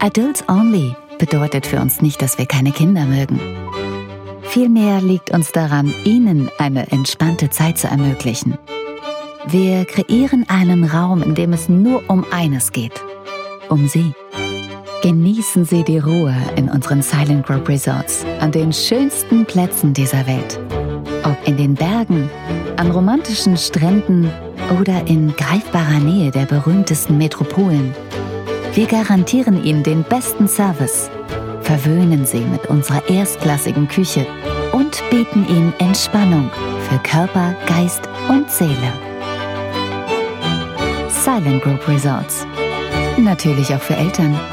Adults Only bedeutet für uns nicht, dass wir keine Kinder mögen. Vielmehr liegt uns daran, ihnen eine entspannte Zeit zu ermöglichen. Wir kreieren einen Raum, in dem es nur um eines geht: um Sie. Genießen Sie die Ruhe in unseren Silent Grove Resorts an den schönsten Plätzen dieser Welt. Ob in den Bergen, an romantischen Stränden oder in greifbarer Nähe der berühmtesten Metropolen. Wir garantieren Ihnen den besten Service, verwöhnen Sie mit unserer erstklassigen Küche und bieten Ihnen Entspannung für Körper, Geist und Seele. Silent Grove Resorts. Natürlich auch für Eltern.